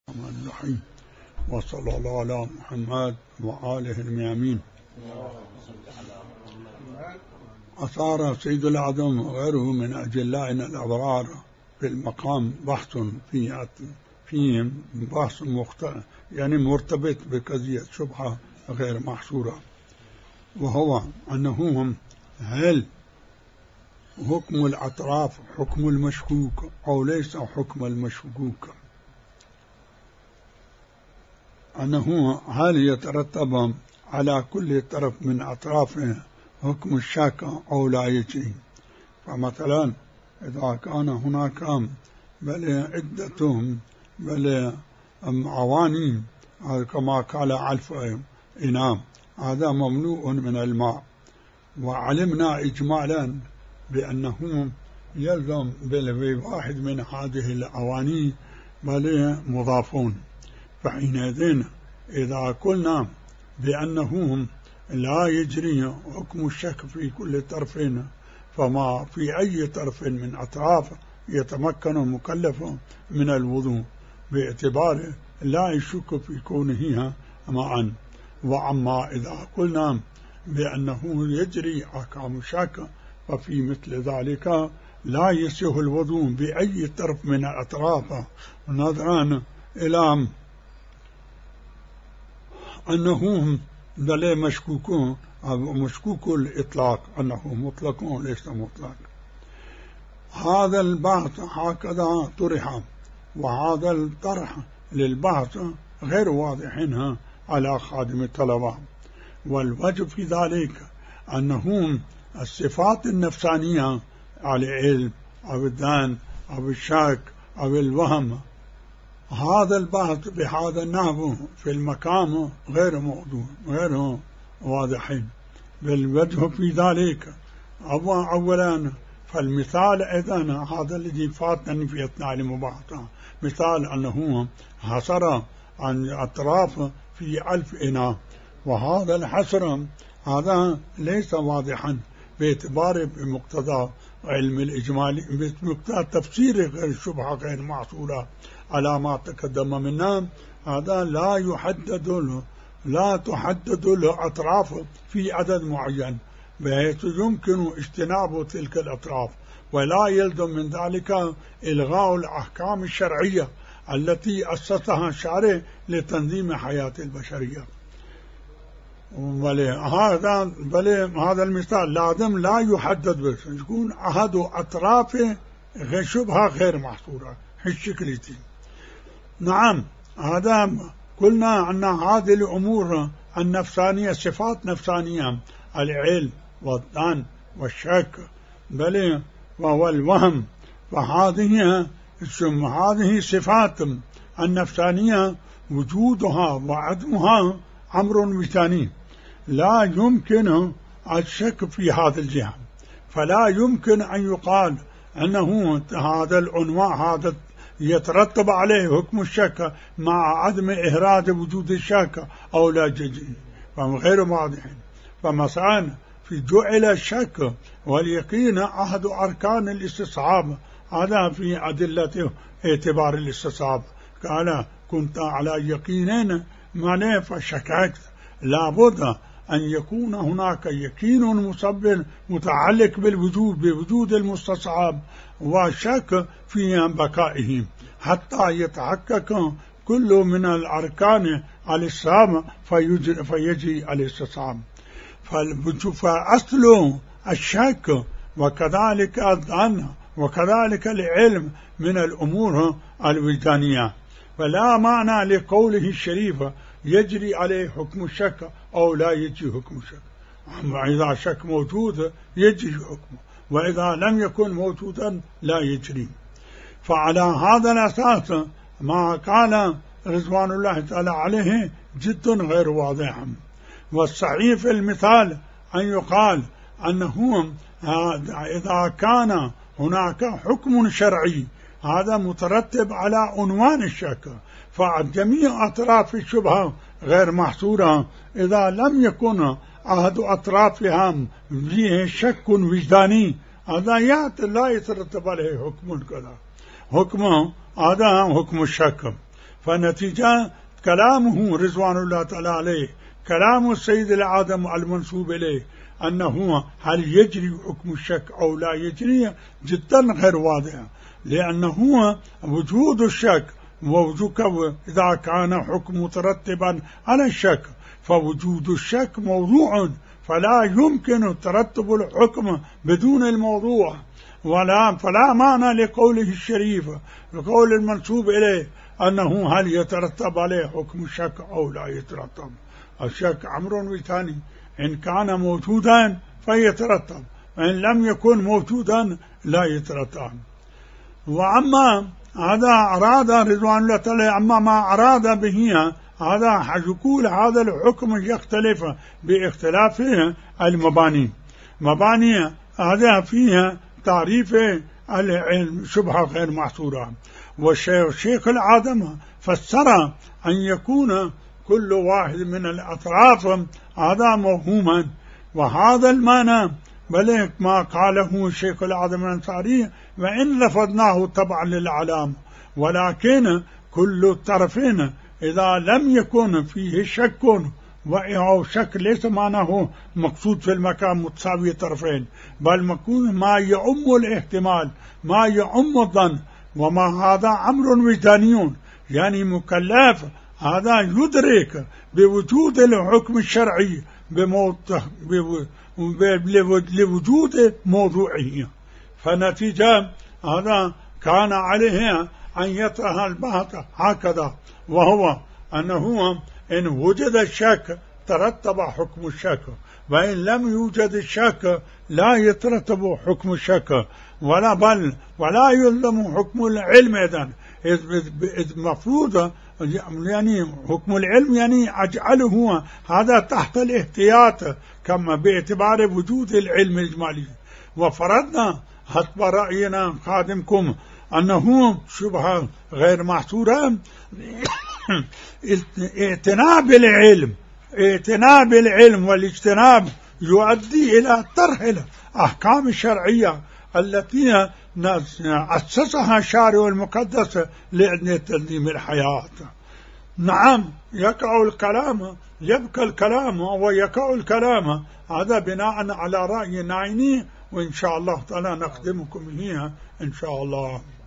الرحمن الرحيم، وصلى الله على محمد وآله الميامين. أثار سيد الأعظم وغيره من أجلائنا الأبرار في المقام بحث فيه بحث مختلف، يعني مرتبط بقضية شبهة غير محصورة، وهو أنه هل حكم الأطراف حكم المشكوك أو ليس حكم المشكوك، أنه هل يترتب على كل طرف من أطرافه حكم الشك أو لا يجي. فمثلا إذا كان هناك عدة عواني كما قال ألف إناء، هذا مملوء من الماء، وعلمنا إجمالا بأنه يلزم بواحد من هذه الأواني مضافون. فحينئذ إذا قلنا بأنه لا يجري حكم الشك في كل طرف، فما في أي طرف من أطراف يتمكن المكلف من الوضوء باعتباره لا يشك في كونه معا. وأما إذا قلنا بأنه يجري أحكام الشك، ففي مثل ذلك لا يصح الوضوء بأي طرف من الأطراف، نظرا إلى أنه مشكوك الإطلاق، أنه مطلق وليس مطلق. هذا البحث هكذا طرح، وهذا الطرح للبحث غير واضح على خادم الطلبة. والوجه في ذلك أنه الصفات النفسانية على العلم أو الذهن أو الشك أو الوهم، هذا البحث بهذا النحو في المقام غير موضوع غير واضحين. بالوجه في ذلك أولا فالمثال إذن هذا الذي فاتني في أثناء المباحثة، مثال أنه حصر عن أطراف في 1000 إناء، وهذا الحصر هذا ليس واضحا باعتبار بمقتضى علم الإجمالي، بمقتضى تفسير غير الشبهة غير معصورة على ما تقدم منا. هذا لا تحدد الأطراف في عدد معين بحيث يمكن اجتناب تلك الأطراف، ولا يلزم من ذلك إلغاء الأحكام الشرعية التي أسسها الشارع لتنظيم حياة البشرية. هذا المثال لازم لا يحدد بس يكون أحد أطرافه شبهة غير محصورة الشكلتين. نعم، هذا قلنا أن هذه الأمور النفسانية صفات نفسانية، العلم والظن والشك والوهم، وهذه صفات النفسانية وجودها وعدمها أمر وجداني، لا يمكن الشك في هذا الجهة. فلا يمكن أن يقال أنه هذا العنوان هذا يترتب عليه حكم الشك مع عدم إهراج وجود الشك أو لا جزء، فهم غير واضحين. فمثلا في جعل الشك واليقين أحد أركان الاستصحاب، هذا في أدلة اعتبار الاستصحاب، قال كنت على يقينين معناه فشككت، لابد أن يكون هناك يقين مسبب متعلق بوجود المستصحب، وشك في بقائه حتى يتحقق كل من الأركان الإسلام فيجي الاستصحاب. فأصل الشك وكذلك الظن وكذلك العلم من الأمور الوجدانية، فلا معنى لقوله الشريف يجري عليه حكم الشك أو لا يجري حكم الشك. أما إذا شك موجود يجري حكمه، وإذا لم يكن موجودا لا يجري. فعلى هذا الأساس ما قال رضوان الله تعالى عليه جد غير واضح. والصحيح في المثال أن يقال أنه إذا كان هناك حكم شرعي هذا مترتب على عنوان الشك، فجميع أطراف الشبهة غير محصورة إذا لم يكن أحد أطرافها فيه شك وجداني، هذا لا يترتب عليه حكم كذا، حكم هذا حكم الشك. فنتيجة كلامه رضوان الله تعالى عليه، كلام السيد العادم المنسوب إليه أنه هل يجري حكم الشك أو لا يجري جدا غير واضح، لأنه وجود الشك إذا كان حكم مترتبا على الشك فوجود الشك موضوع، فلا يمكن ترتب الحكم بدون الموضوع، فلا معنى لقوله الشريف لقول المنسوب إليه أنه هل يترتب عليه حكم الشك أو لا يترتب. الشك أمر وثاني، إن كان موجودا فيترتب، وإن لم يكن موجودا لا يترتب. وأما هذا أراد رضوان الله تعالى، أما ما أراد به هذا يقول هذا الحكم يختلف باختلاف المباني. مباني هذا فيها تعريف العلم شبهة غير محصورة، والشيخ العادم فسر أن يكون كل واحد من الأطراف هذا موهوما، وهذا المعنى بل ما قاله الشيخ العادم الأنصاري وإن لفظناه طبعا للعلام، ولكن كل الطرفين إذا لم يكن فيه شك أو شك ليس معناه مقصود في المكان متساوي الطرفين، بل مكون ما يعم الاحتمال ما يعم الظن، وما هذا أمر وجداني، يعني مكلف هذا يدرك بوجود الحكم الشرعي لوجود موضوعه، فنتيجة هذا كان عليه أن يطرح البحث هكذا، وهو أنه إن وجد الشك ترتب حكم الشك، وإن لم يوجد الشك لا يترتب حكم الشك، ولا يلزم حكم العلم. إذ مفروض يعني حكم العلم يعني أجعله هذا تحت الاحتياط كما باعتبار وجود العلم الإجمالي. وفرضنا حسب رأينا خادمكم أنه شبهة غير محصورة، اعتناب العلم والاجتناب يؤدي إلى طرح الأحكام الشرعية التي أسسها الشارع المقدس لأجل تنظيم الحياة. نعم يبقى الكلام ويقع الكلام، هذا بناء على رأي نعيني، وإن شاء الله تعالى نخدمكم هنا إن شاء الله.